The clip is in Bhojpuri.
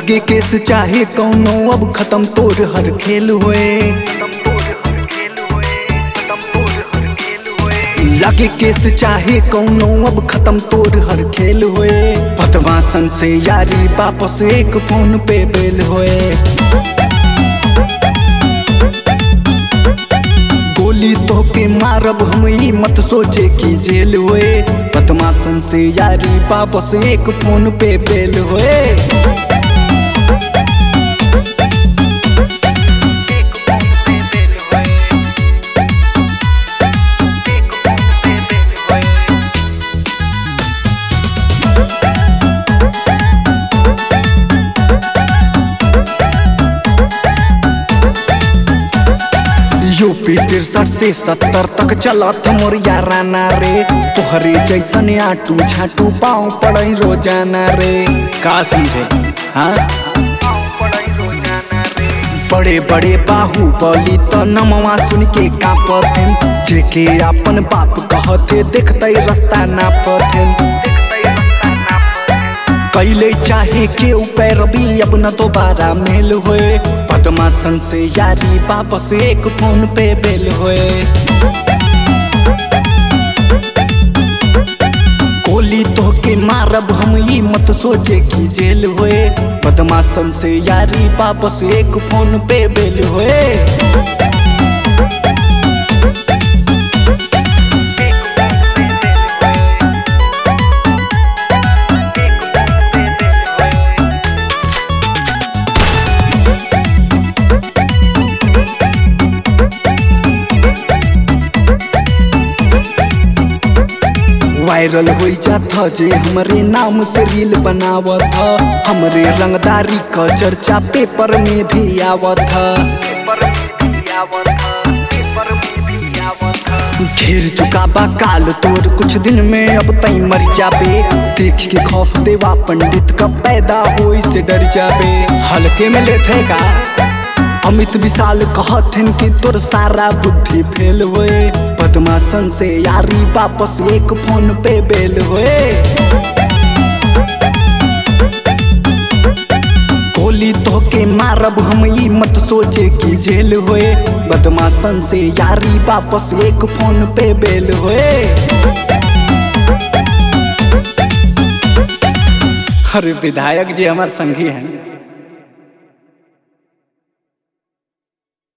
लगे केस चाहे कौनो अब खत्म तोर हर खेल हुए। लगे केस चाहे कौनो अब खत्म तोर हर खेल हुए। बदमाशन से यारी वापस एक फोन पे बेल हुए। गोली तो के मारब हम ई मत सोचे कि जेल हुए। बदमाशन से यारी वापस एक फोन पे बेल हुए। यूपी 63 से 70 तक चला था मोर याराना रे। तोहरे जैसन आटू झाटू पाँव पड़े रोजाना रे। का समझे हाँ बड़े बड़े बाहुबली तो नमवा सुन के कांपथे। जेके अपन बाप कहते देखते रास्ता नापथे। कैले चाहे के पैरवी अब न दोबारा मेल हुए। बदमाशन से यारी वापस एक फोन पे बेल हुए। गोली तो के मारब हम ई मत सोचे कि जेल हुए। बदमाशन से यारी वापस एक फोन पे बेल हुए। वायरल हो जाता जे हमरे नाम से रील बनावत। हमरे रंगदारी का चर्चा पेपर में भी आवत। घेर चुका बा काल तोर कुछ दिन में अब तई मर जाबे। देख के खौफ देवा पंडित का पैदा हो से डर जाबे। हल्के में लेते का अमित विशाल कहथिन कि तोर सारा बुद्धि फेल हुए। बदमाशन से यारी वापस एक फोन पे बेल हुए। गोली तो के मारब हम ई मत सोचे कि जेल हुए। बदमाशन से यारी वापस एक फोन पे बेल हुए। अरे विधायक जी हमार संगी हैं।